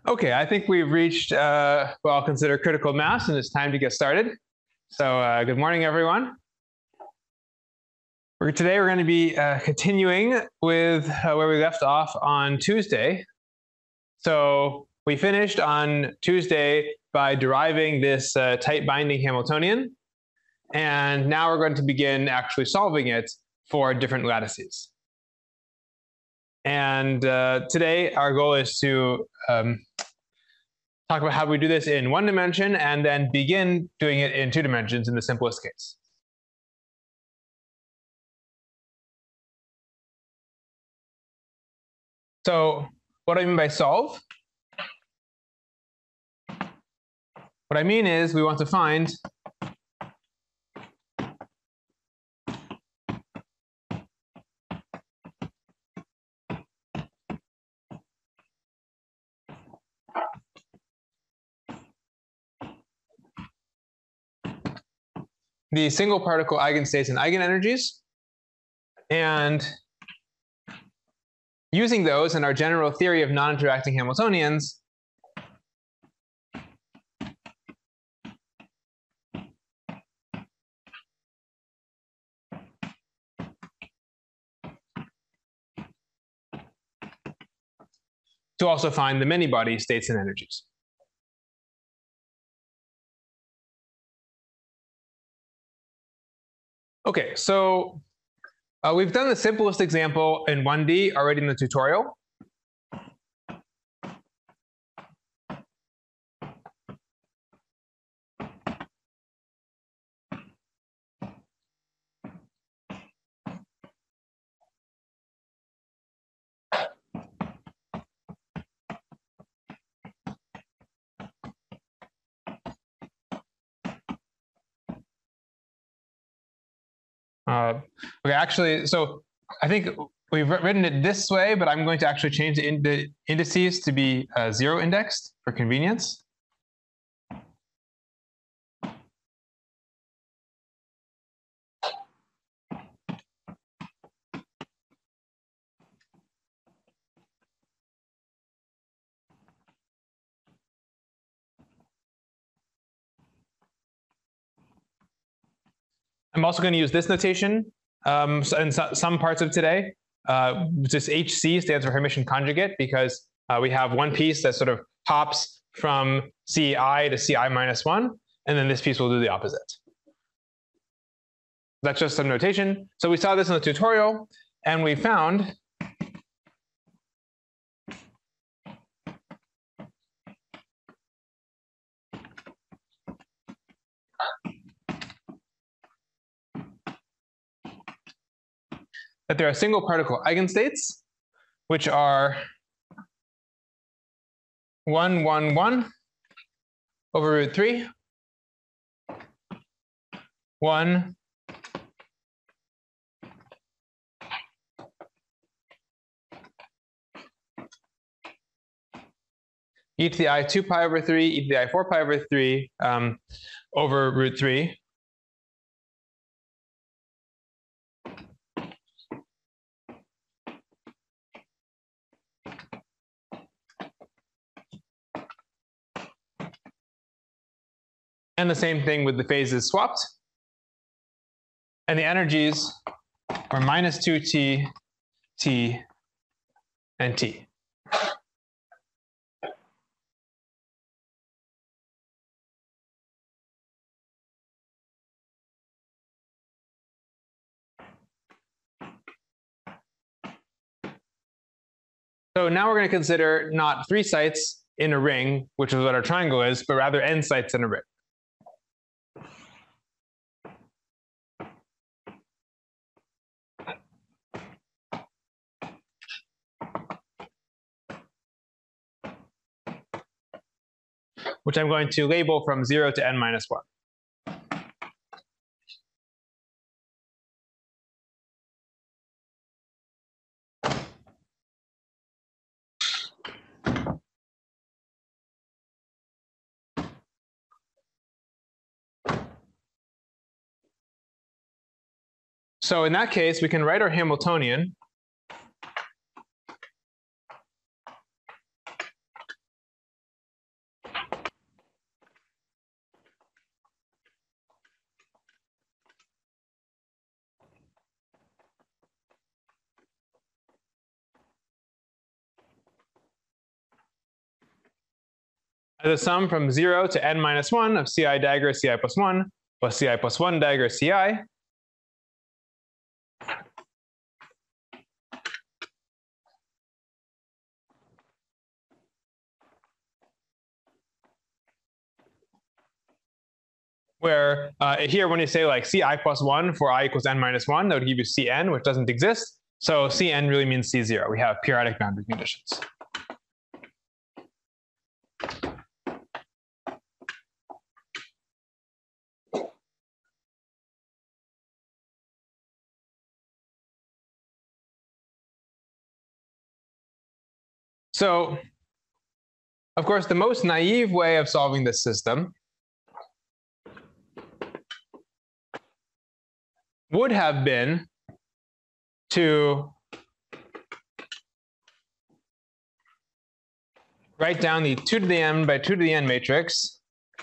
Okay, I think we've reached what I'll consider critical mass, and it's time to get started. So good morning, everyone. Today we're going to be continuing with where we left off on Tuesday. So we finished on Tuesday by deriving this tight binding Hamiltonian, and now we're going to begin actually solving it for different lattices. And today our goal is to talk about how we do this in one dimension and then begin doing it in two dimensions in the simplest case. So what do I mean by solve? What I mean is we want to find the single particle eigenstates and eigenenergies, and using those in our general theory of non-interacting Hamiltonians, to also find the many-body states and energies. Okay, so we've done the simplest example in 1D already in the tutorial. Okay, actually, so I think we've written it this way, but I'm going to actually change the indices to be zero indexed for convenience. I'm also going to use this notation in some parts of today. This HC stands for Hermitian conjugate because we have one piece that sort of hops from CI to CI minus 1, and then this piece will do the opposite. That's just some notation. So we saw this in the tutorial, and we found that there are single particle eigenstates, which are 1, 1, 1 over root 3, 1, e to the I 2 pi over 3, e to the I 4 pi over 3 over root 3. And the same thing with the phases swapped. And the energies are minus 2t, t, and t. So now we're going to consider not 3 sites in a ring, which is what our triangle is, but rather n sites in a ring. Which I'm going to label from 0 to n minus 1. So in that case, we can write our Hamiltonian as a sum from 0 to n minus 1 of ci dagger ci plus 1 plus ci plus 1 dagger ci. Where here, when you say like ci plus 1 for I equals n minus 1, that would give you cn, which doesn't exist. So cn really means c0. We have periodic boundary conditions. So, of course, the most naive way of solving this system would have been to write down the 2 to the m by 2 to the n matrix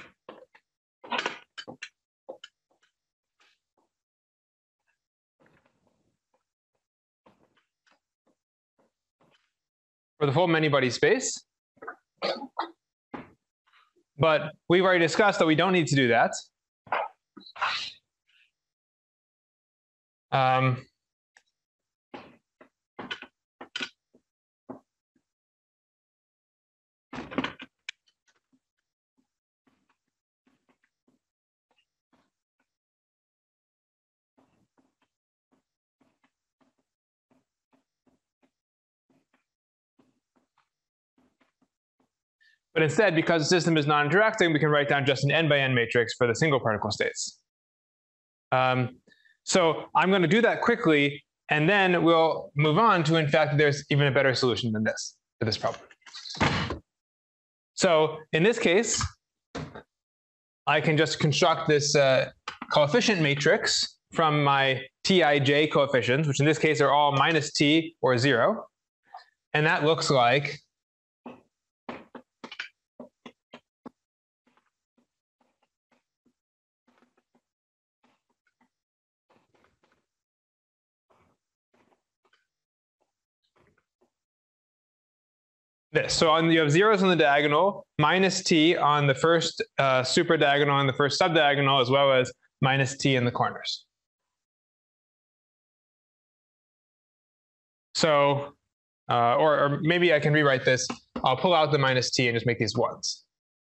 for the full many-body space. But we've already discussed that we don't need to do that. But instead, because the system is non-interacting, we can write down just an n by n matrix for the single particle states. So I'm going to do that quickly, and then we'll move on to, in fact, there's even a better solution than this for this problem. So in this case, I can just construct this coefficient matrix from my Tij coefficients, which in this case are all minus t or 0. And that looks like this. So you have zeros on the diagonal, minus t on the first super diagonal and the first subdiagonal, as well as minus t in the corners. So, or maybe I can rewrite this. I'll pull out the minus t and just make these ones.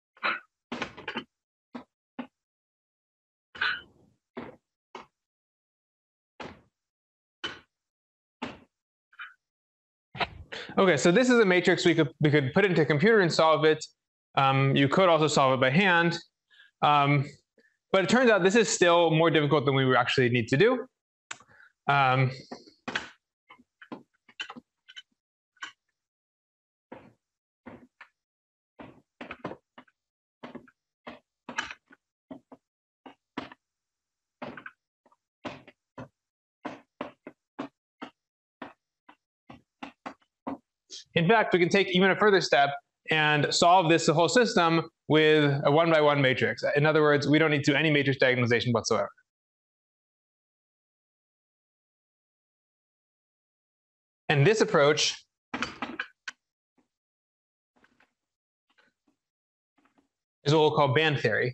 Okay, so this is a matrix we could put into a computer and solve it. You could also solve it by hand. But it turns out this is still more difficult than we actually need to do. In fact, we can take even a further step and solve this whole system with a 1-by-1 matrix. In other words, we don't need to do any matrix diagonalization whatsoever. And this approach is what we'll call band theory.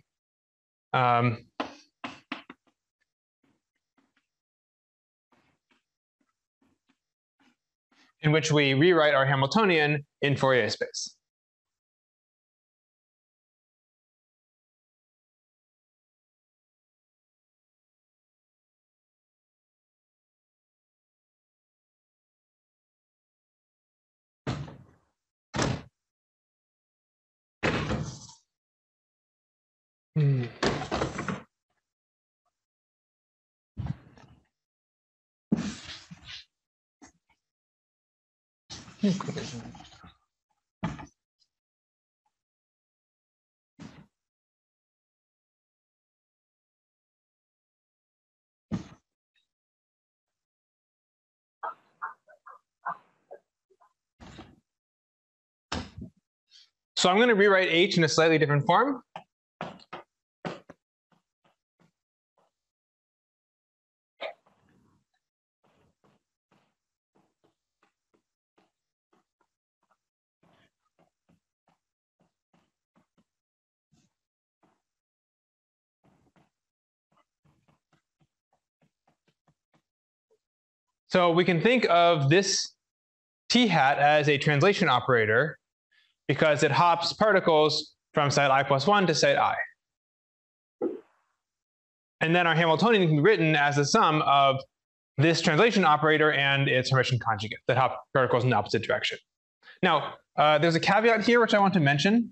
In which we rewrite our Hamiltonian in Fourier space. So I'm going to rewrite H in a slightly different form. So we can think of this t hat as a translation operator because it hops particles from site I plus 1 to site I. And then our Hamiltonian can be written as the sum of this translation operator and its Hermitian conjugate that hop particles in the opposite direction. Now, there's a caveat here which I want to mention.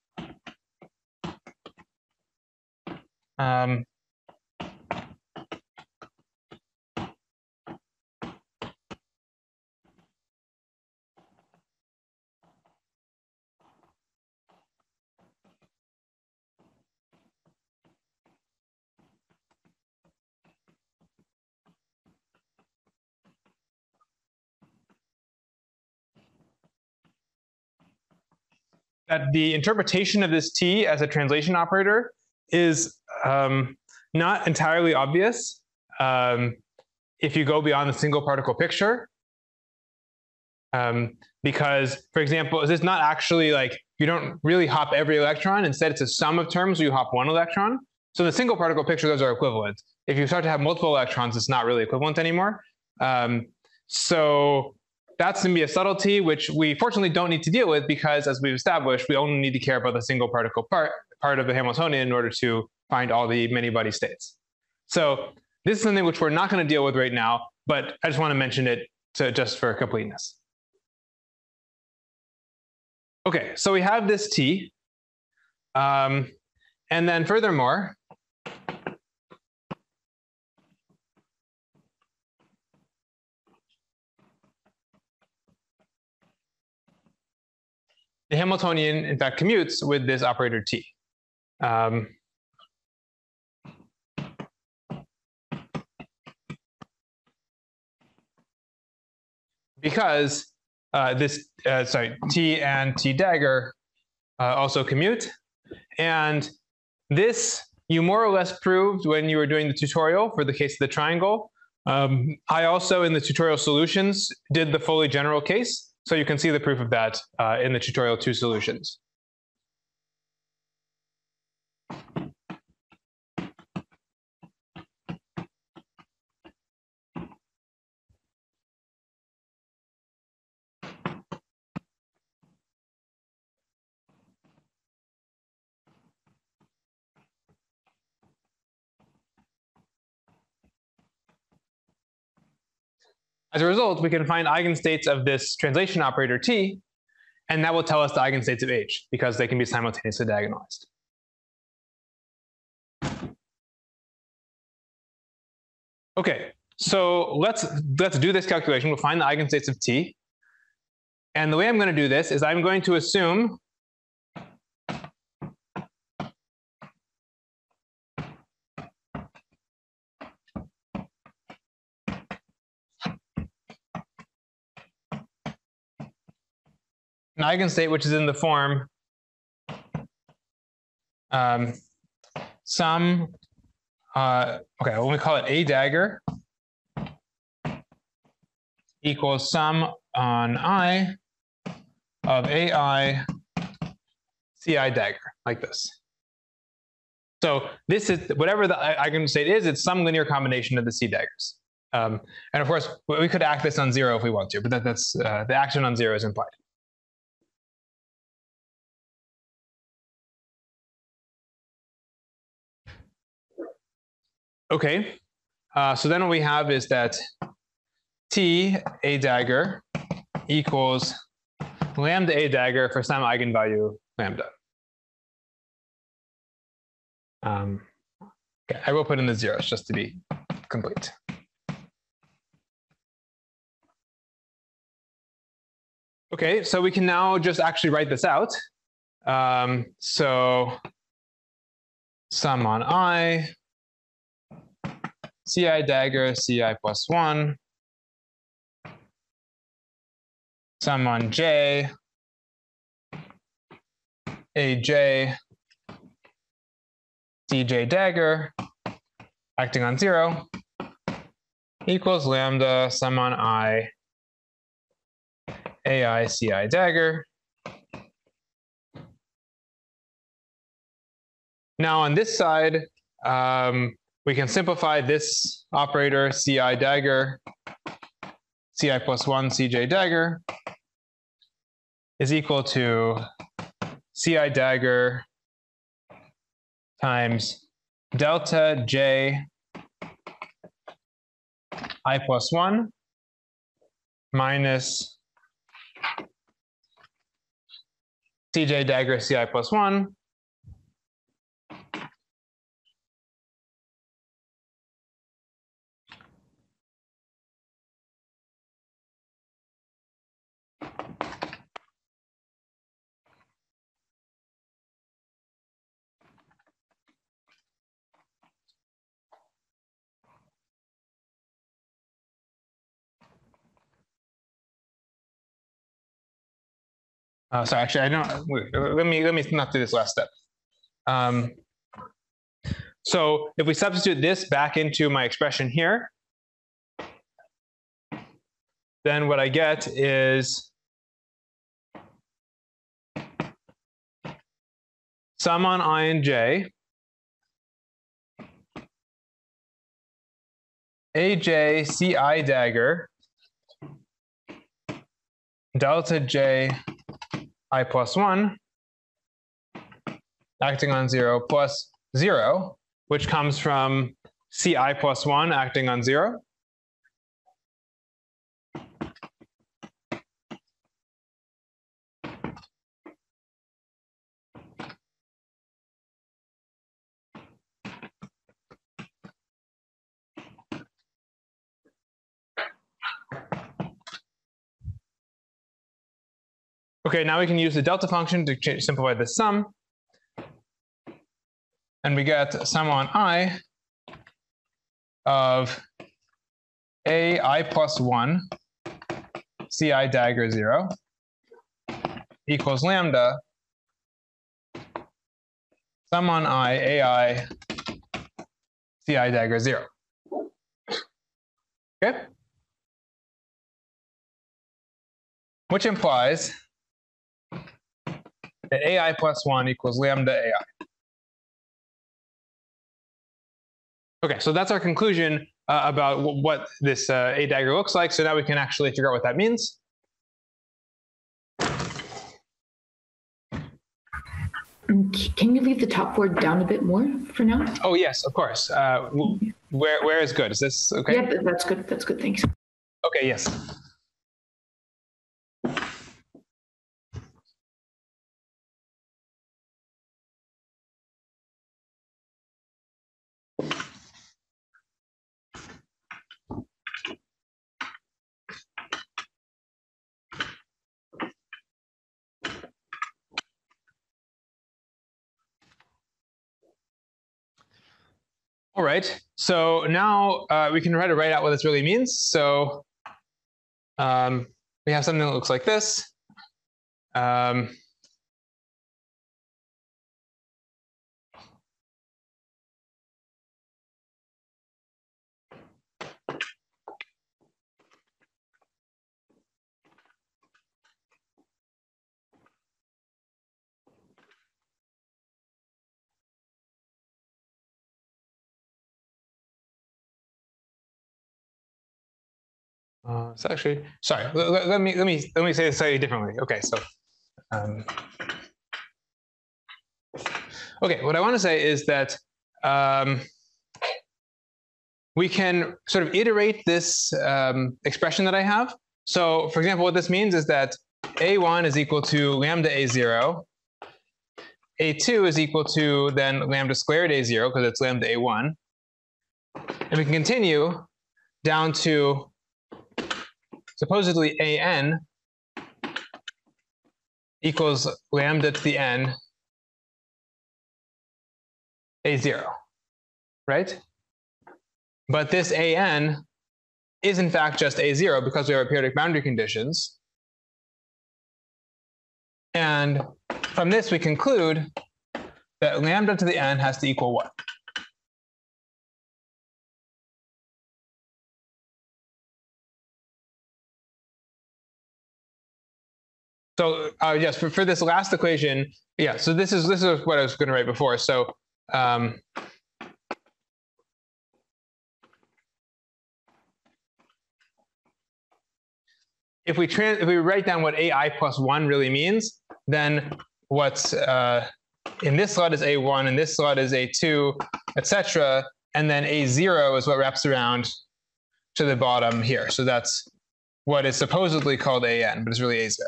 That the interpretation of this t as a translation operator is not entirely obvious if you go beyond the single particle picture. Because, for example, this is not actually like, you don't really hop every electron. Instead, it's a sum of terms where you hop one electron. So in the single particle picture, those are equivalent. If you start to have multiple electrons, it's not really equivalent anymore. So that's going to be a subtlety, which we fortunately don't need to deal with because, as we've established, we only need to care about the single particle part of the Hamiltonian in order to find all the many-body states. So this is something which we're not going to deal with right now, but I just want to mention it just for completeness. Okay, so we have this t. And then furthermore, the Hamiltonian, in fact, commutes with this operator t. Because t and t dagger also commute. And this you more or less proved when you were doing the tutorial for the case of the triangle. I also, in the tutorial solutions, did the fully general case. So you can see the proof of that in the tutorial 2 solutions. As a result, we can find eigenstates of this translation operator t, and that will tell us the eigenstates of H, because they can be simultaneously diagonalized. Okay, so let's do this calculation. We'll find the eigenstates of t. And the way I'm going to do this is I'm going to assume an eigenstate which is in the form sum, okay, well, we call it A dagger equals sum on I of AI Ci dagger, like this. So this is, whatever the eigenstate is, it's some linear combination of the C daggers. And of course, we could act this on 0 if we want to, but that's the action on 0 is implied. Okay, so then what we have is that T A dagger equals lambda A dagger for some eigenvalue lambda. Okay, I will put in the zeros just to be complete. Okay, so we can now just actually write this out. So sum on I, Ci dagger, Ci plus 1, sum on J, Aj, Cj dagger, acting on 0, equals lambda sum on I, Ai Ci dagger. Now on this side, we can simplify this operator Ci dagger Ci plus 1 Cj dagger is equal to Ci dagger times delta J I plus 1 minus Cj dagger Ci plus 1 sorry, actually, I don't. Let me not do this last step. So if we substitute this back into my expression here, then what I get is sum on I and j, aj Ci dagger delta J I plus 1 acting on 0 plus 0, which comes from Ci plus 1 acting on 0. Okay, now we can use the delta function to simplify this sum. And we get sum on I of ai plus 1 Ci dagger 0 equals lambda sum on I ai Ci dagger 0. Okay? Which implies that ai plus 1 equals lambda ai. Okay, so that's our conclusion about what this A dagger looks like. So now we can actually figure out what that means. Can you leave the top board down a bit more for now? Oh, yes, of course. Where is good? Is this okay? Yeah, that's good. That's good. Thanks. Okay, yes. All right, so now we can try to write out what this really means. So we have something that looks like this. It's actually, sorry, let me say this slightly differently. Okay, so okay, what I want to say is that we can sort of iterate this expression that I have. So for example, what this means is that A1 is equal to lambda A0. A2 is equal to then lambda squared A0 because it's lambda A1. And we can continue down to supposedly an equals lambda to the n A0, right? But this an is in fact just A0 because we have periodic boundary conditions. And from this we conclude that lambda to the n has to equal what? So yes, for this last equation, yeah. So this is what I was going to write before. So if we write down what AI plus 1 really means, then what's in this slot is A1, and this slot is A2, etc. And then A0 is what wraps around to the bottom here. So that's what is supposedly called AN, but it's really A0.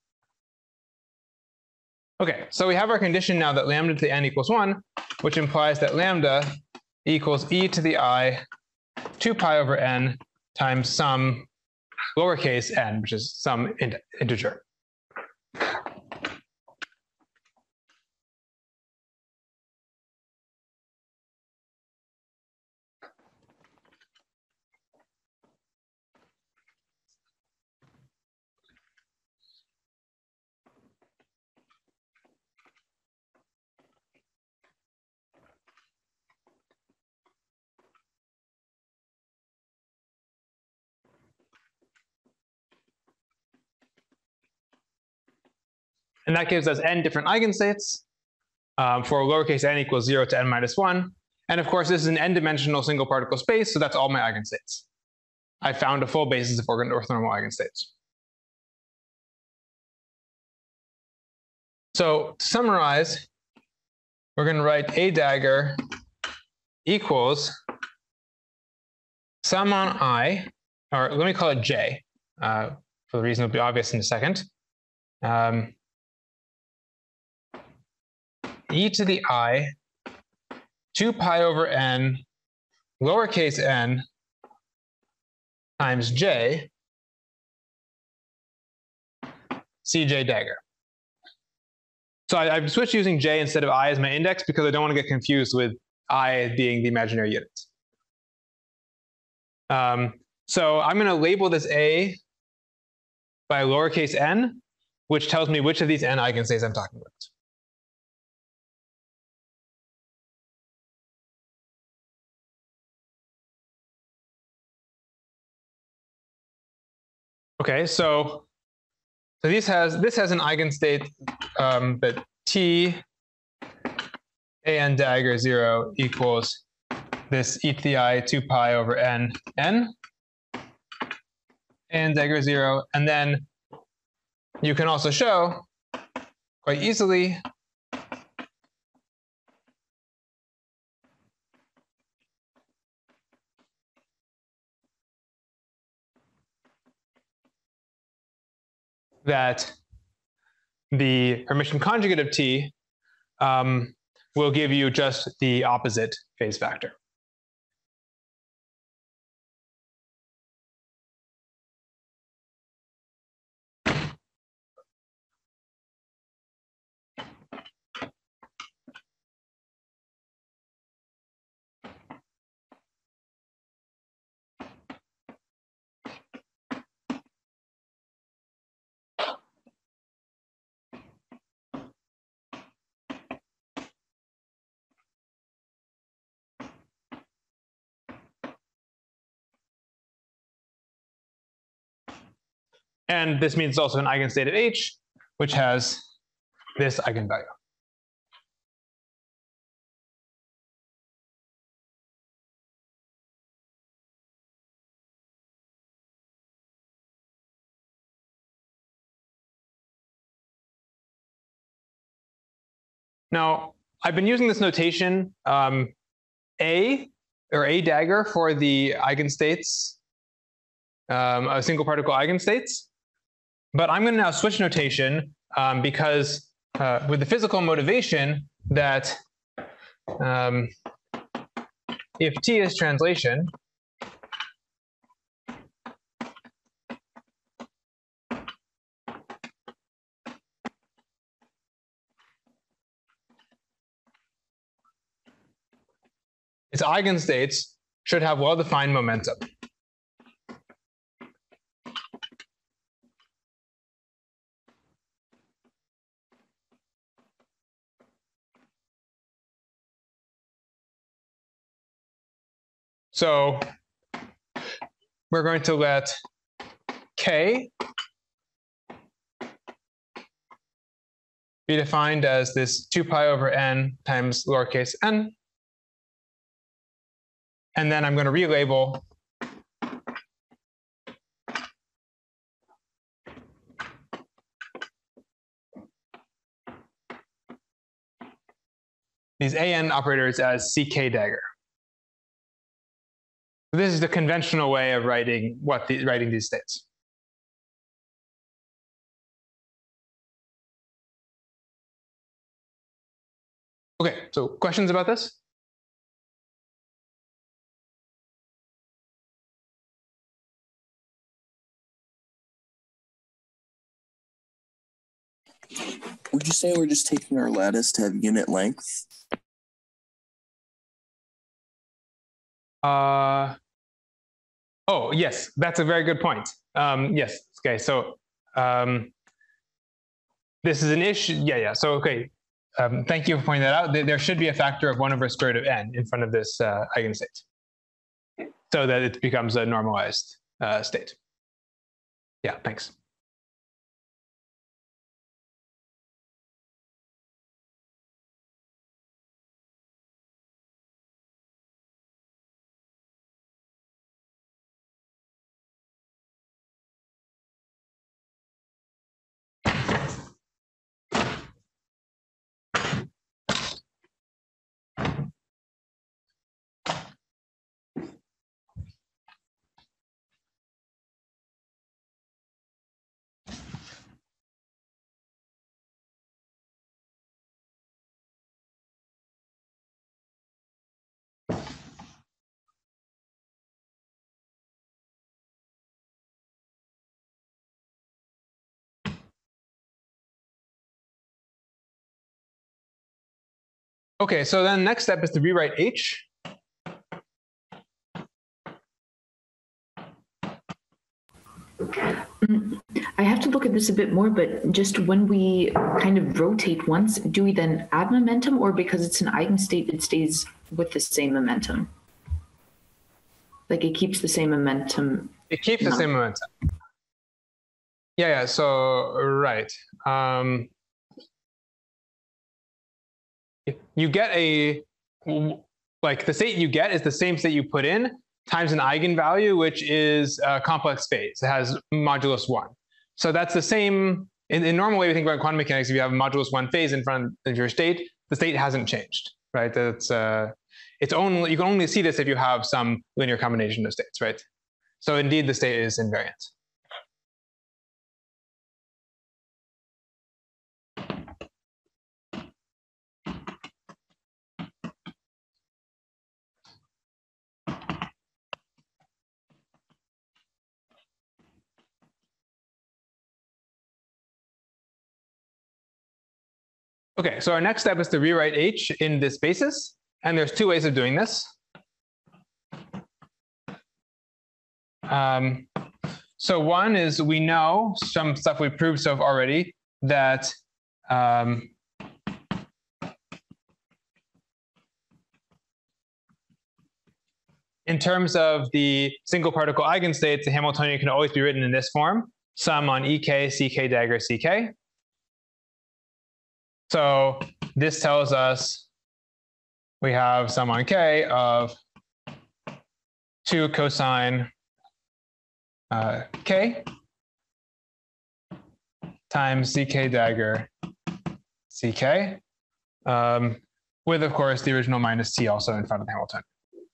Okay, so we have our condition now that lambda to the n equals 1, which implies that lambda equals e to the I 2 pi over n times some lowercase n, which is some integer. And that gives us n different eigenstates for lowercase n equals 0 to n minus 1. And of course, this is an n-dimensional single particle space, so that's all my eigenstates. I found a full basis of orthonormal eigenstates. So to summarize, we're going to write A dagger equals sum on I, or let me call it J, for the reason it'll be obvious in a second. E to the I 2 pi over n lowercase n times j Cj dagger. So I've switched using j instead of I as my index because I don't want to get confused with I being the imaginary unit. So I'm going to label this A by lowercase n, which tells me which of these n eigenstates I'm talking about. Okay, so this has an eigenstate that T an dagger 0 equals this e to the I 2 pi over n and dagger 0, and then you can also show quite easily that the Hermitian conjugate of T will give you just the opposite phase factor. And this means it's also an eigenstate of H, which has this eigenvalue. Now, I've been using this notation A dagger for the eigenstates, single particle eigenstates. But I'm going to now switch notation because with the physical motivation that if T is translation, its eigenstates should have well-defined momentum. So we're going to let K be defined as this 2 pi over n times lowercase n. And then I'm going to relabel these AN operators as CK dagger. This is the conventional way of writing writing these states. Okay, so questions about this? Would you say we're just taking our lattice to have unit length? Oh, yes, that's a very good point. Yes, okay, so this is an issue. Yeah. So, okay, thank you for pointing that out. There should be a factor of 1/square root of n in front of this eigenstate so that it becomes a normalized state. Yeah, thanks. Okay, so then next step is to rewrite H. I have to look at this a bit more, but just when we kind of rotate once, do we then add momentum, or because it's an eigenstate, it stays with the same momentum? Like it keeps the same momentum. It keeps the same momentum. Yeah, so right. You get like the state you get is the same state you put in times an eigenvalue, which is a complex phase. It has modulus 1. So that's the same. In normal way we think about quantum mechanics, if you have a modulus 1 phase in front of your state, the state hasn't changed, right? It's only, you can only see this if you have some linear combination of states, right? So indeed, the state is invariant. Okay, so our next step is to rewrite H in this basis, and there's two ways of doing this. So one is we know some stuff we proved so far already that in terms of the single particle eigenstates, the Hamiltonian can always be written in this form: sum on EK, CK dagger, CK. So this tells us we have sum on K of 2 cosine K times CK dagger CK, with, of course, the original minus T also in front of the Hamiltonian.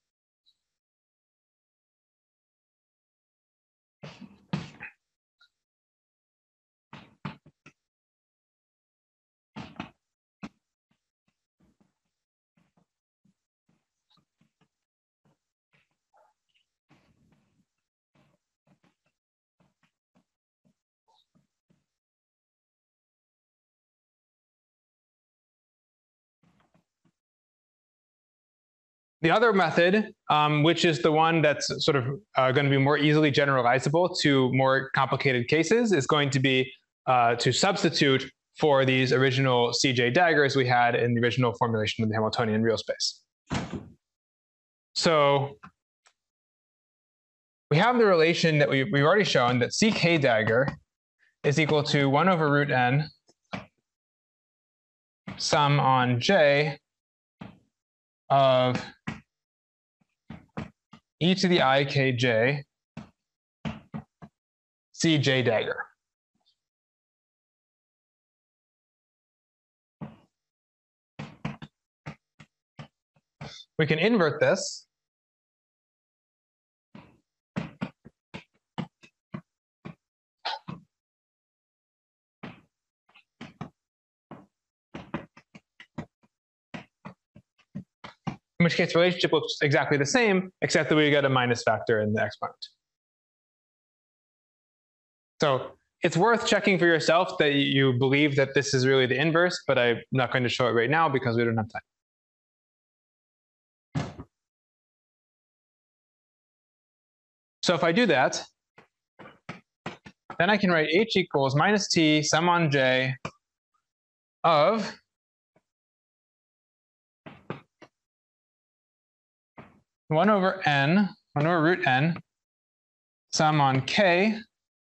The other method, which is the one that's sort of going to be more easily generalizable to more complicated cases, is going to be to substitute for these original CJ daggers we had in the original formulation of the Hamiltonian real space. So we have the relation that we've already shown, that CK dagger is equal to 1 over root n sum on J of e to the I kj CJ dagger. we can invert this. In which case the relationship looks exactly the same, except that we get a minus factor in the exponent. So it's worth checking for yourself that you believe that this is really the inverse, but I'm not going to show it right now because we don't have time. So if I do that, then I can write h equals minus t sum on j of one over root n, sum on k,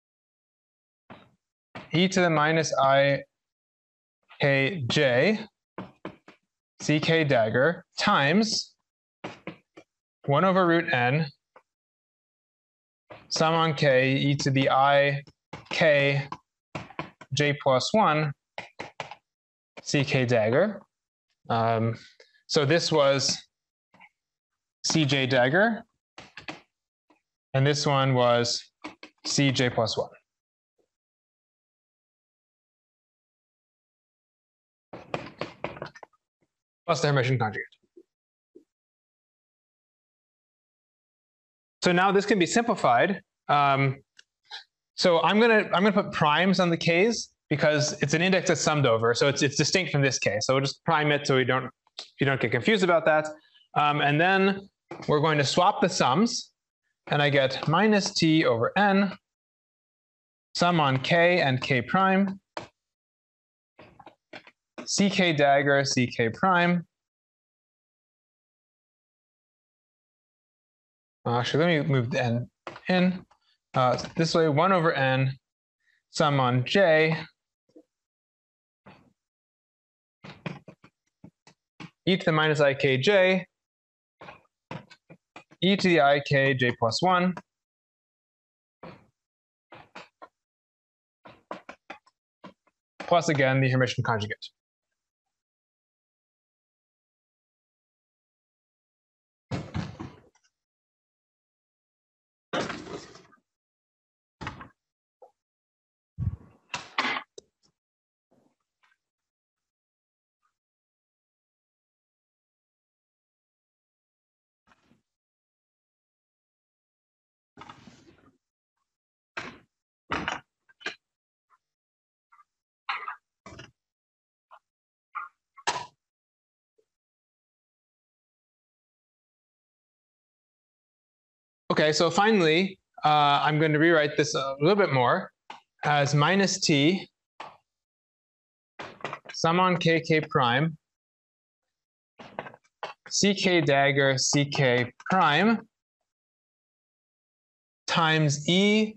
e to the minus I k j, ck dagger, times 1 over root n, sum on k, e to the I k j plus 1, ck dagger. So this was cj dagger, and this one was cj plus 1. Plus the Hermitian conjugate. So now this can be simplified. So I'm gonna put primes on the k's because it's an index that's summed over, so it's distinct from this k. So we'll just prime it so you don't get confused about that. And then we're going to swap the sums, and I get minus t over n, sum on k and k prime, ck dagger, ck prime. Actually, let me move the n in. This way, 1 over n, sum on j, e to the minus ikj, e to the ikj plus 1, plus again the Hermitian conjugate. Okay, so finally, I'm going to rewrite this a little bit more as minus t sum on kk prime, ck dagger, ck prime, times e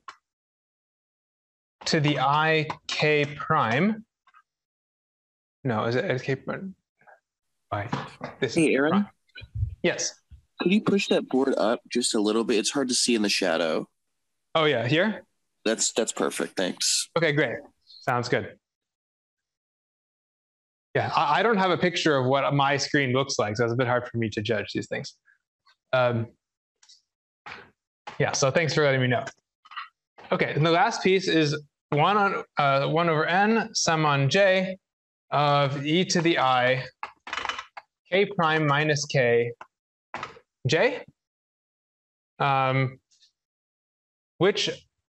to the I k prime. No, is it k prime? This Hey, Aaron? prime. Yes. Could you push that board up just a little bit? It's hard to see in the shadow. Oh yeah, here? That's perfect. Thanks. Okay, great. Sounds good. Yeah, I don't have a picture of what my screen looks like, so it's a bit hard for me to judge these things. Yeah, so thanks for letting me know. Okay, and the last piece is 1 over n sum on j of e to the I k prime minus k j, which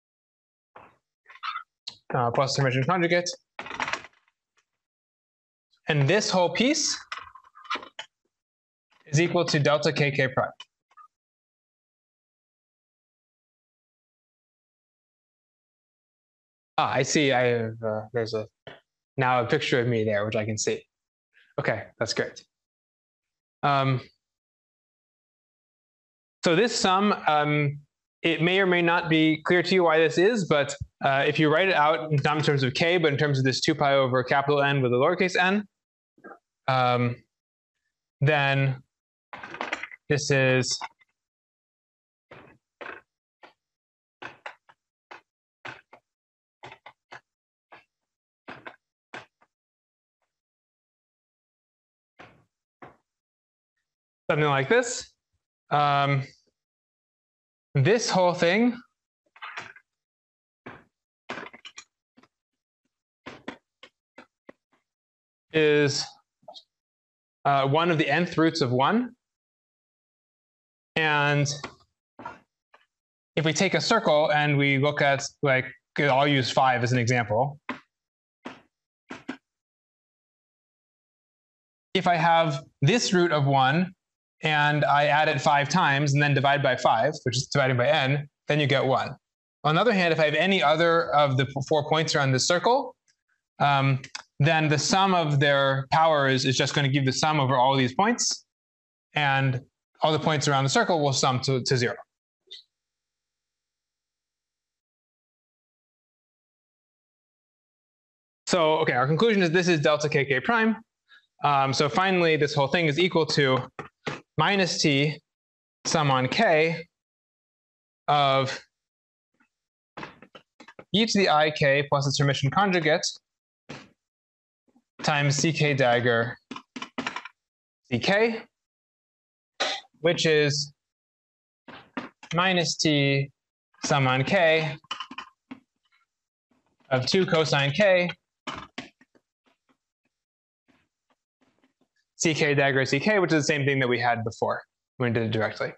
plus the Hermitian conjugate. And this whole piece is equal to delta kk prime. I see. I have there's now a picture of me there, which I can see. Okay, that's great. So this sum, it may or may not be clear to you why this is, but if you write it out not in terms of k, but in terms of this 2 pi over capital N with a lowercase n, then this is something like this. This whole thing is one of the nth roots of 1. And if we take a circle and we look at, like, I'll use 5 as an example. If I have this root of 1 and I add it 5 times and then divide by 5, which is dividing by n, then you get 1. On the other hand, if I have any other of the 4 points around this circle, then the sum of their powers is just going to give the sum over all of these points, and all the points around the circle will sum to 0. So, okay, our conclusion is this is delta kk prime. So finally, this whole thing is equal to minus t sum on k of e to the I k plus its Hermitian conjugate times ck dagger ck, which is minus t sum on k of 2 cosine k ck dagger ck, which is the same thing that we had before when we did it directly.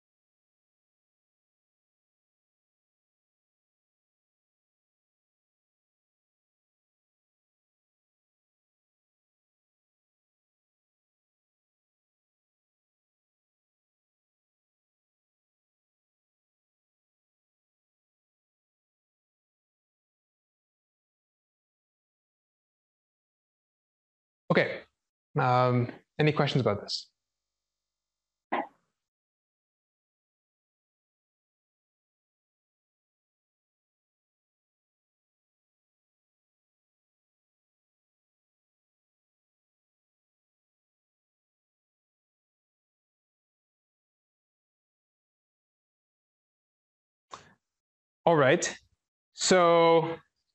Okay. Any questions about this? All right. So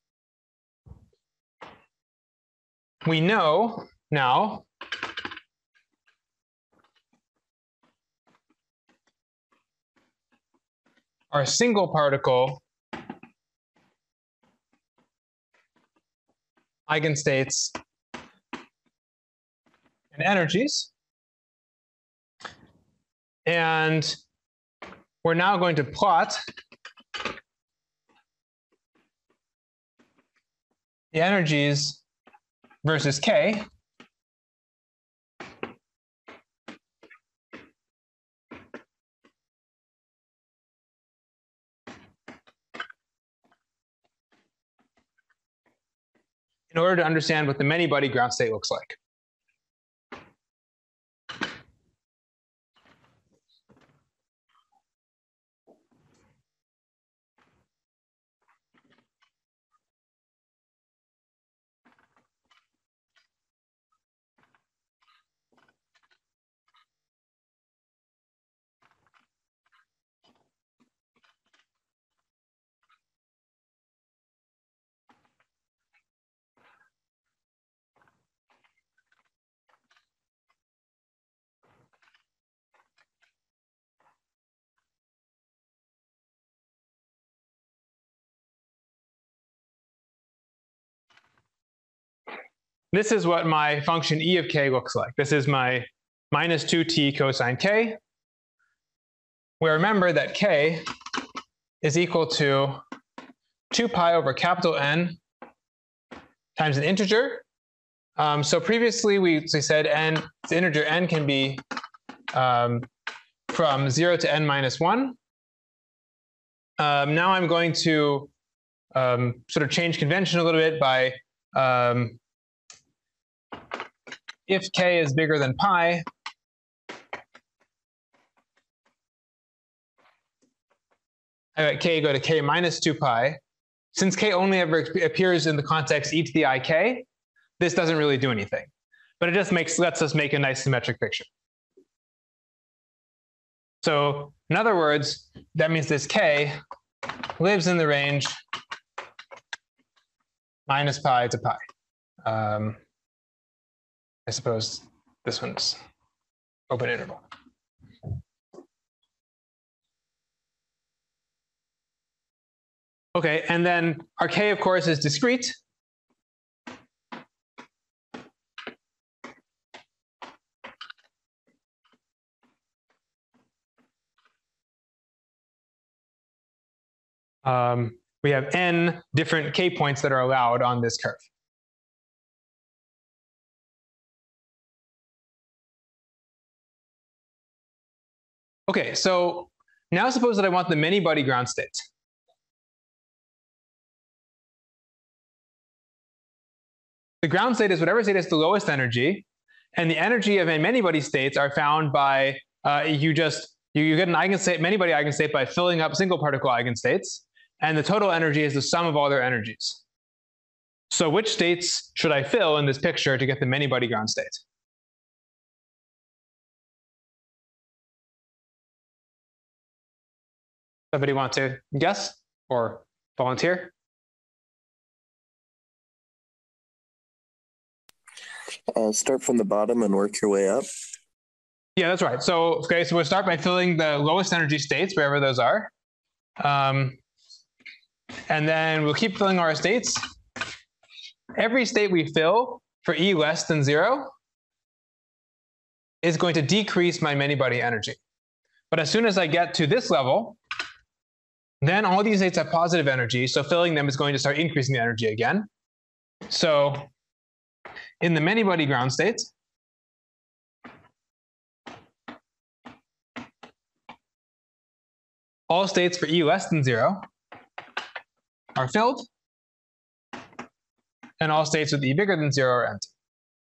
we know now our single particle eigenstates and energies. And we're now going to plot the energies versus k. In order to understand what the many-body ground state looks like. This is what my function e of k looks like. This is my minus 2t cosine k, where remember that k is equal to 2 pi over capital N times an integer. So previously we said n, the integer n can be from 0 to n minus 1. Now I'm going to sort of change convention a little bit by if k is bigger than pi, I let k go to k minus 2 pi. Since k only ever appears in the context e to the I k, this doesn't really do anything. But it just lets us make a nice symmetric picture. So in other words, that means this k lives in the range minus pi to pi. I suppose this one's open interval. Okay, and then our K, of course, is discrete. We have n different K points that are allowed on this curve. Okay, so now suppose that I want the many-body ground state. The ground state is whatever state has the lowest energy, and the energy of many-body states are found by you get an eigenstate, many-body eigenstate by filling up single particle eigenstates, and the total energy is the sum of all their energies. So which states should I fill in this picture to get the many-body ground state? Somebody want to guess or volunteer? Start from the bottom and work your way up. Yeah, that's right. So we'll start by filling the lowest energy states, wherever those are. And then we'll keep filling our states. Every state we fill for E less than 0 is going to decrease my many-body energy. But as soon as I get to this level, then all these states have positive energy, so filling them is going to start increasing the energy again. So in the many-body ground state, all states for E less than 0 are filled, and all states with E bigger than 0 are empty.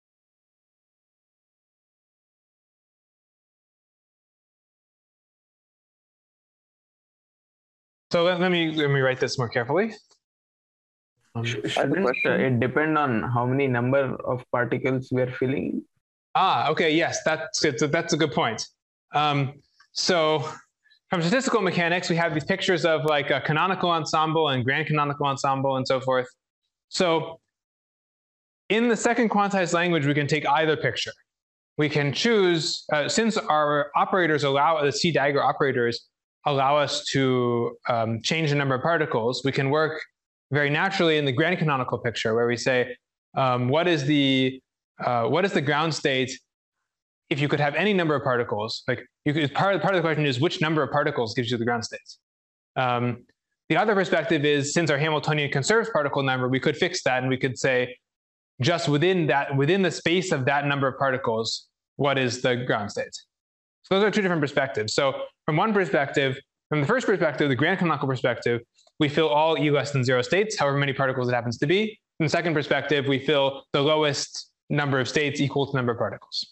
So let me write this more carefully. Shouldn't it depend on how many number of particles we are filling? Okay, yes, that's good. So that's a good point. So from statistical mechanics, we have these pictures of like a canonical ensemble and grand canonical ensemble and so forth. So in the second quantized language, we can take either picture. We can choose, since our operators allow, the C-Dagger operators allow us to change the number of particles, we can work very naturally in the grand canonical picture where we say, what is the ground state if you could have any number of particles? Like part of the question is which number of particles gives you the ground state? The other perspective is, since our Hamiltonian conserves particle number, we could fix that and we could say, just within the space of that number of particles, what is the ground state? So those are two different perspectives. So from the first perspective, the grand canonical perspective, we fill all E less than 0 states, however many particles it happens to be. In the second perspective, we fill the lowest number of states equal to the number of particles.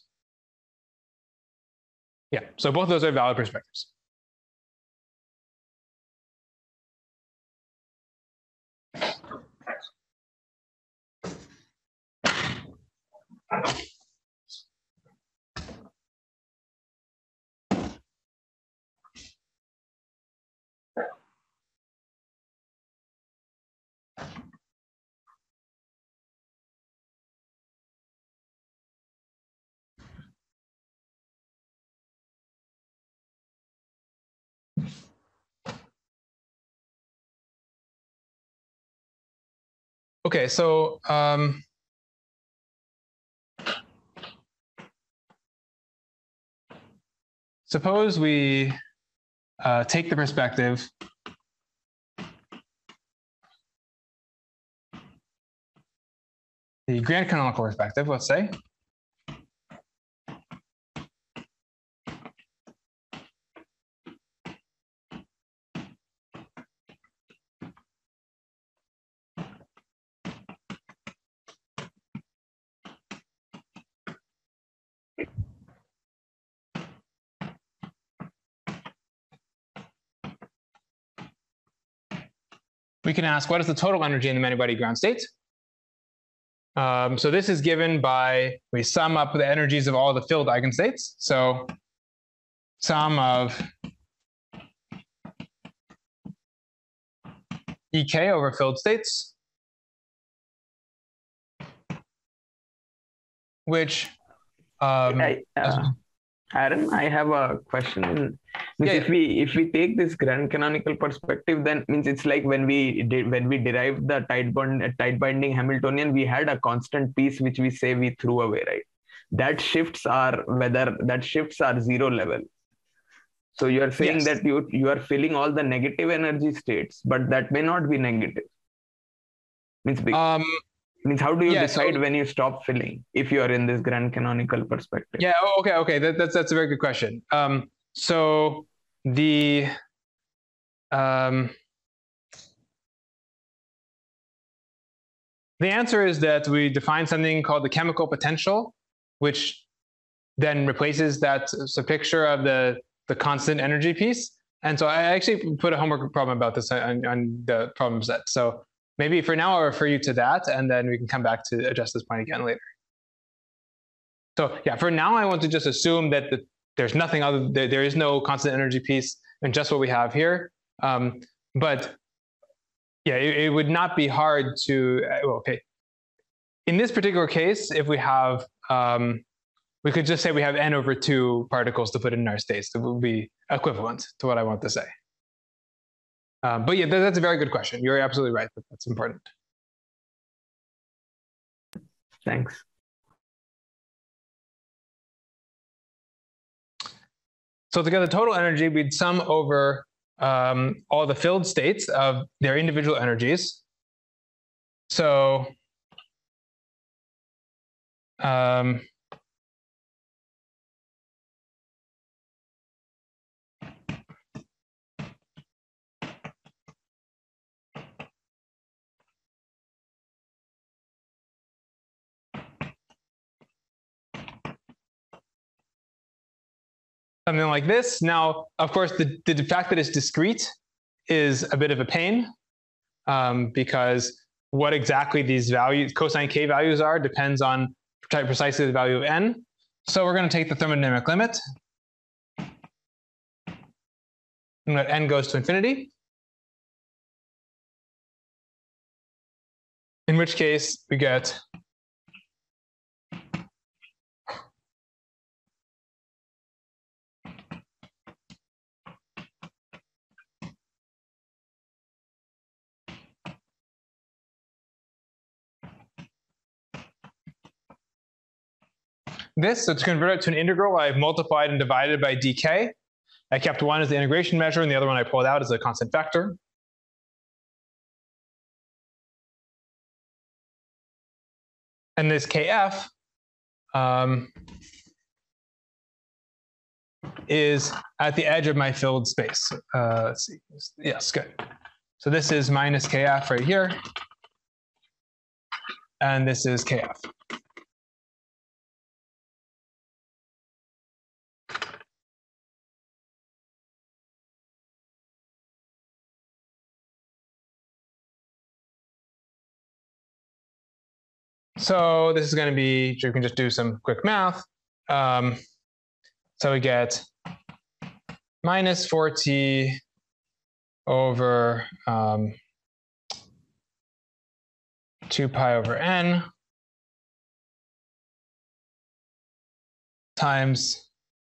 Yeah, so both of those are valid perspectives. Okay, so suppose we take the perspective the grand canonical perspective, let's say. We can ask, what is the total energy in the many-body ground state? So this is given by, we sum up the energies of all the filled eigenstates. So sum of EK over filled states, which Aaron, I have a question. Means Yeah, if we take this grand canonical perspective, then means it's like when we derived the tight binding Hamiltonian, we had a constant piece which we say we threw away, right? That shifts are zero level. So you are saying Yes. that you are filling all the negative energy states, but that may not be negative. Means means how do you Yeah, decide so, when you stop filling if you are in this grand canonical perspective? yeah, okay. That's a very good question. So the um, the answer is that we define something called the chemical potential, which then replaces that picture of the constant energy piece. And so I actually put a homework problem about this on the problem set. So maybe for now I'll refer you to that, and then we can come back to address this point again later. So yeah, for now I want to just assume that there's nothing other, there is no constant energy piece and just what we have here. But yeah, it would not be hard to, okay. In this particular case, if we have, we could just say we have n over 2 particles to put in our states. That would be equivalent to what I want to say. But yeah, that's a very good question. You're absolutely right. That's important. Thanks. So to get the total energy, we'd sum over all the filled states of their individual energies. So something like this. Now, of course, the fact that it's discrete is a bit of a pain because what exactly these values, cosine k values are, depends on precisely the value of n. So we're going to take the thermodynamic limit. And let n goes to infinity. In which case we get this. So to convert it to an integral, I've multiplied and divided by dk. I kept one as the integration measure, and the other one I pulled out as a constant factor. And this kf is at the edge of my filled space. Let's see. Yes, good. So this is minus kf right here. And this is kf. So this is going to be, you can just do some quick math. So we get minus 4t over 2 pi over n times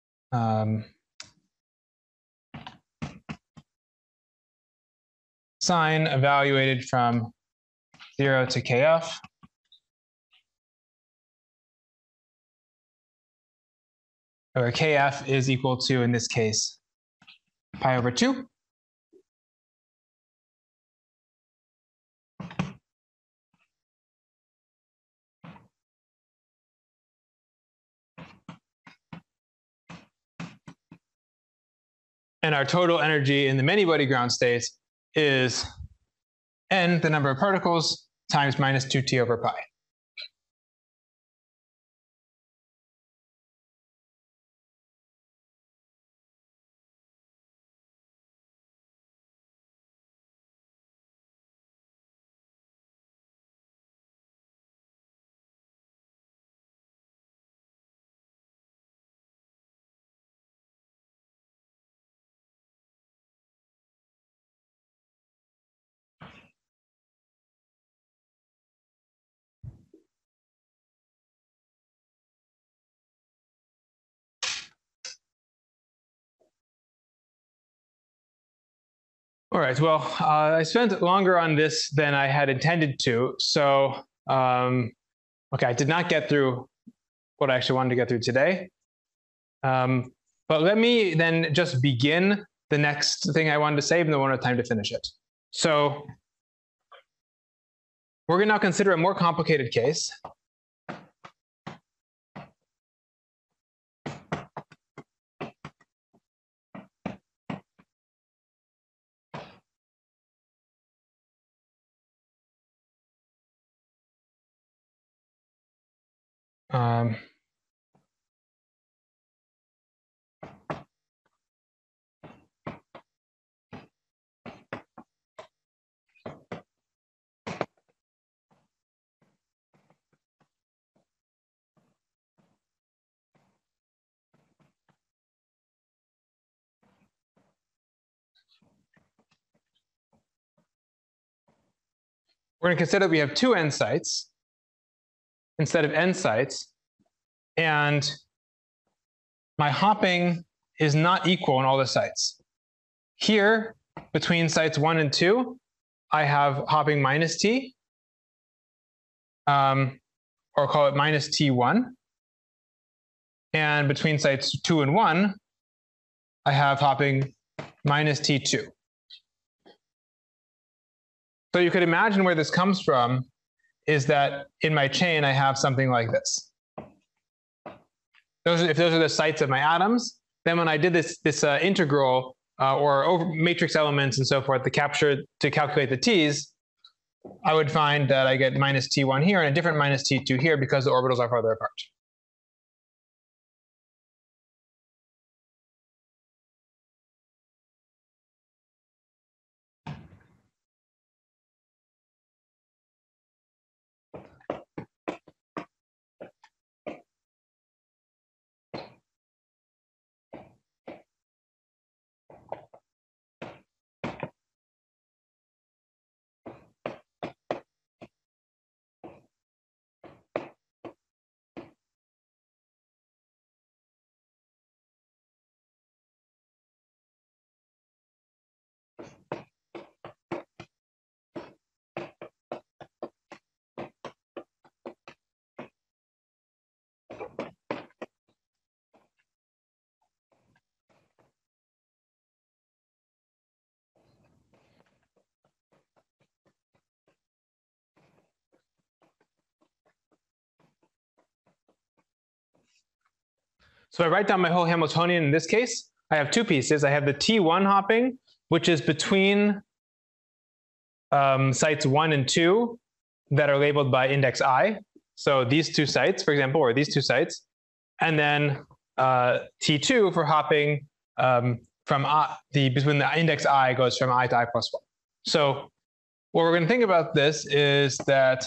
sine evaluated from 0 to kf. Where kf is equal to, in this case, pi over 2. And our total energy in the many-body ground state is n, the number of particles, times minus 2t over pi. All right, well, I spent longer on this than I had intended to. So, okay, I did not get through what I actually wanted to get through today. But let me then just begin the next thing I wanted to say, even though I won't have time to finish it. So we're going to now consider a more complicated case. We're going to consider that we have two n sites instead of n sites, and my hopping is not equal in all the sites. Here, between sites 1 and 2, I have hopping minus t, or call it minus t1. And between sites 2 and 1, I have hopping minus t2. So you could imagine where this comes from is that in my chain, I have something like this. If those are the sites of my atoms, then when I did this integral or over matrix elements and so forth to calculate the t's, I would find that I get minus t1 here and a different minus t2 here because the orbitals are farther apart. So I write down my whole Hamiltonian in this case. I have two pieces. I have the T1 hopping, which is between sites 1 and 2 that are labeled by index I. So these two sites, for example, or these two sites. And then T2 for hopping between the index I goes from I to I plus 1. So what we're going to think about this is that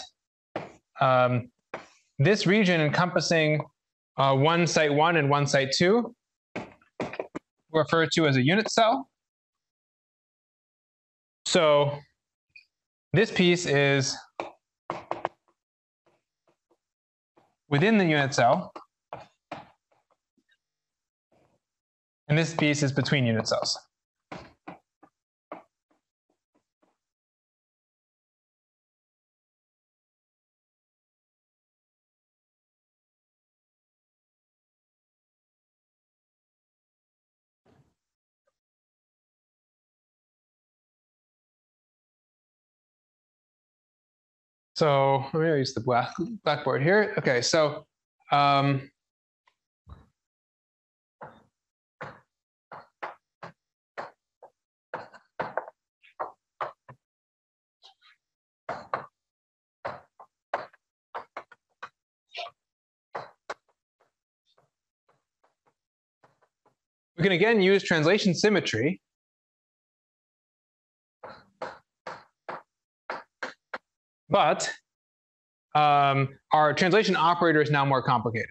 this region encompassing one site 1 and one site 2 referred to as a unit cell. So this piece is within the unit cell, and this piece is between unit cells. So let me use the blackboard here. Okay, so we can again use translation symmetry. But our translation operator is now more complicated.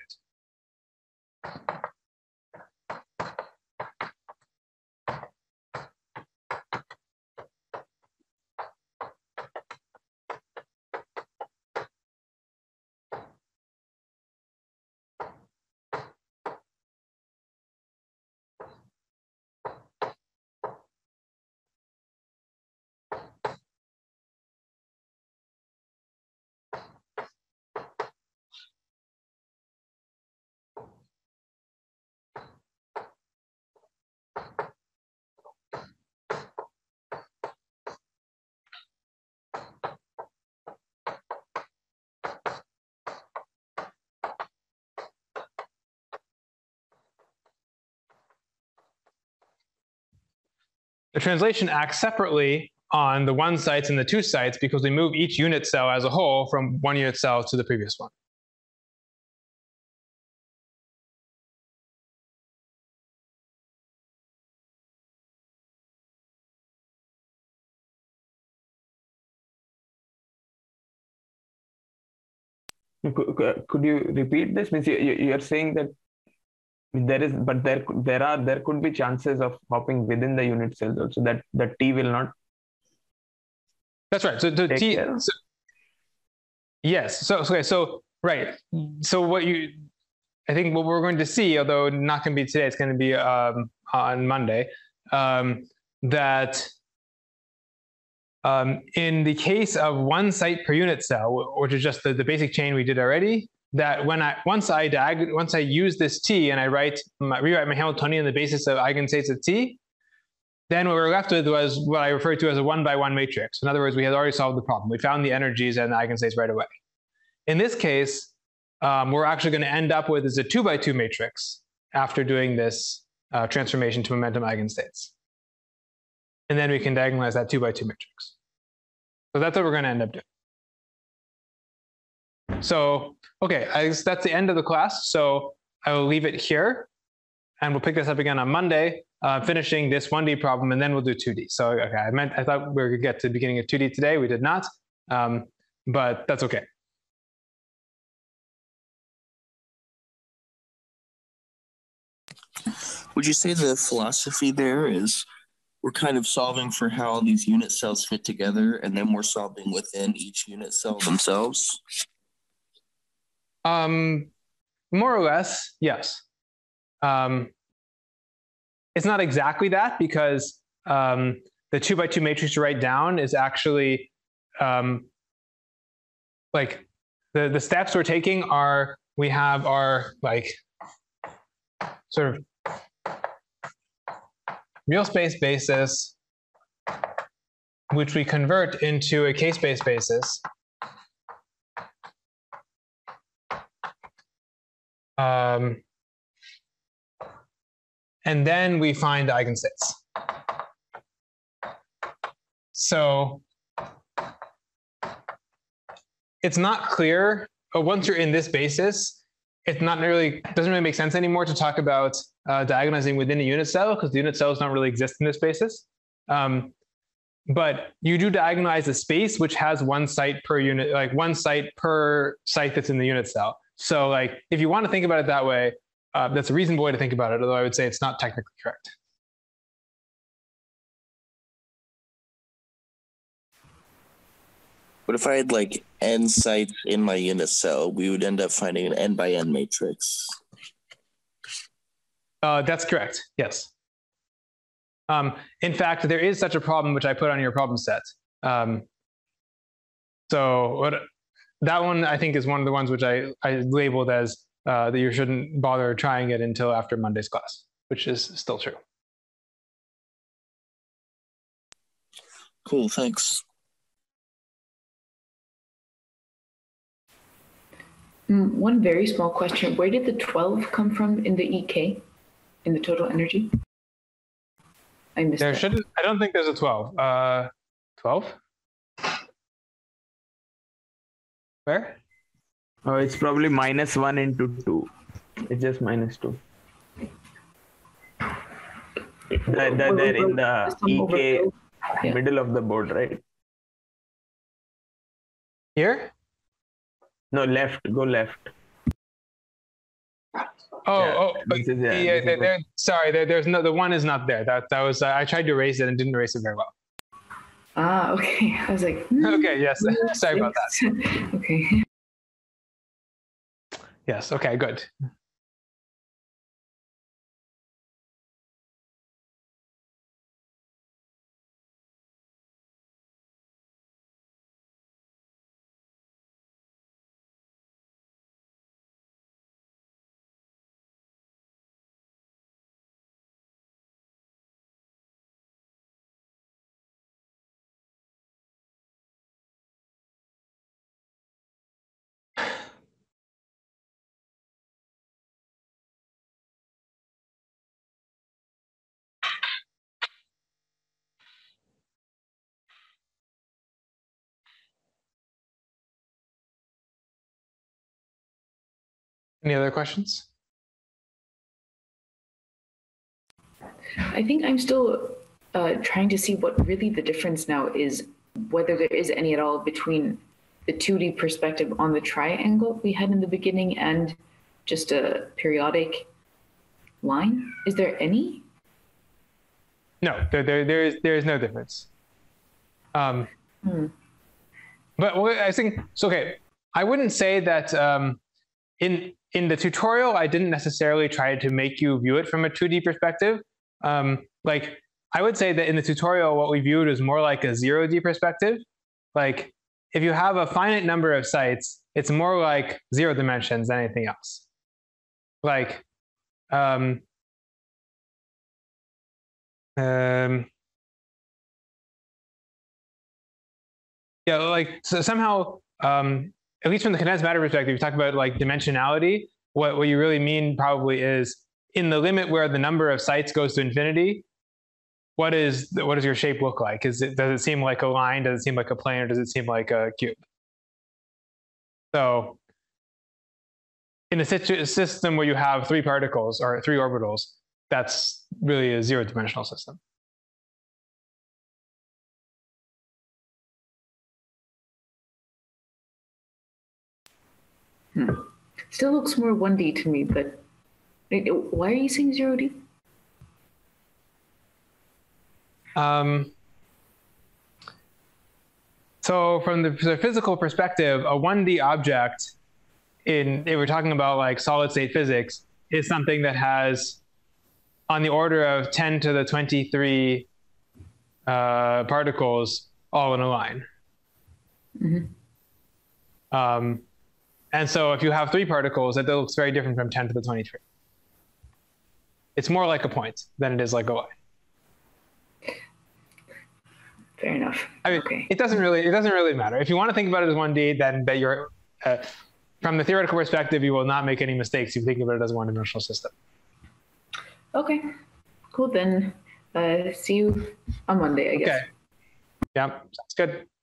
the translation acts separately on the 1 sites and the 2 sites because we move each unit cell as a whole from 1 unit cell to the previous one. Could you repeat this? Means you're saying that there could be chances of hopping within the unit cells also, that the T will not That's right. So the take T. care? Yes. So okay. So right. So I think what we're going to see, although not going to be today, it's going to be on Monday. That in the case of 1 site per unit cell, which is just the basic chain we did already, that once I use this T and I rewrite my Hamiltonian on the basis of eigenstates of T, then what we're left with was what I referred to as a 1-by-1 matrix. In other words, we had already solved the problem. We found the energies and the eigenstates right away. In this case, we're actually going to end up with is a 2-by-2 matrix after doing this transformation to momentum eigenstates. And then we can diagonalize that 2-by-2 matrix. So that's what we're going to end up doing. So, okay, I guess that's the end of the class. So I will leave it here, and we'll pick this up again on Monday, finishing this 1D problem, and then we'll do 2D. So, okay, I thought we were going to get to the beginning of 2D today. We did not, but that's okay. Would you say the philosophy there is we're kind of solving for how all these unit cells fit together, and then we're solving within each unit cell themselves? More or less, yes. It's not exactly that, because the 2-by-2 matrix to write down is actually like the steps we're taking are, we have our like sort of real space basis, which we convert into a K-space basis. And then we find eigenstates. So it's not clear, but once you're in this basis, it's not really, doesn't really make sense anymore to talk about diagonalizing within a unit cell, because the unit cells don't really exist in this basis. But you do diagonalize a space which has 1 site per unit, like 1 site per site that's in the unit cell. So like, if you want to think about it that way, that's a reasonable way to think about it, although I would say it's not technically correct. But if I had like n sites in my unit cell, we would end up finding an n by n matrix. That's correct, yes. In fact, there is such a problem, which I put on your problem set. That one, I think, is one of the ones which I labeled as that you shouldn't bother trying it until after Monday's class, which is still true. Cool, thanks. One very small question. Where did the 12 come from in the EK, in the total energy? I missed There that. shouldn't, I don't think there's a 12. 12? Where? Oh, it's probably -1 into 2. It's just -2. They're in the EK Yeah. middle of the board, right? Here? No, left. Go left. Sorry, there's no, the 1 is not there. That was, I tried to erase it and didn't erase it very well. Ah, okay. I was like, Okay, yes, sorry about that. Okay. Yes, okay, good. Any other questions? I think I'm still trying to see what really the difference now is, whether there is any at all between the 2D perspective on the triangle we had in the beginning and just a periodic line. Is there any? No, there is no difference. But I think so. Okay, I wouldn't say that in the tutorial I didn't necessarily try to make you view it from a 2D perspective. Like I would say that in the tutorial, what we viewed is more like a 0D perspective. Like if you have a finite number of sites, it's more like 0 dimensions than anything else. Like yeah, like so somehow, at least from the condensed matter perspective, you talk about like dimensionality. What you really mean probably is in the limit where the number of sites goes to infinity, what does your shape look like? Does it seem like a line? Does it seem like a plane? Or does it seem like a cube? So in a system where you have 3 particles or 3 orbitals, that's really a 0-dimensional system. Still looks more 1D to me, but why are you saying 0D? So from the physical perspective, a 1D object, if we're talking about like solid state physics, is something that has on the order of 10 to the 23 particles all in a line. Mm-hmm. And so if you have 3 particles, that looks very different from 10 to the 23. It's more like a point than it is like a line. Fair enough. I mean, okay. It doesn't really matter. If you want to think about it as 1D, then that you're from the theoretical perspective, you will not make any mistakes. You think of it as a 1-dimensional system. Okay, cool. Then see you on Monday, I guess. Okay. Yeah, sounds good.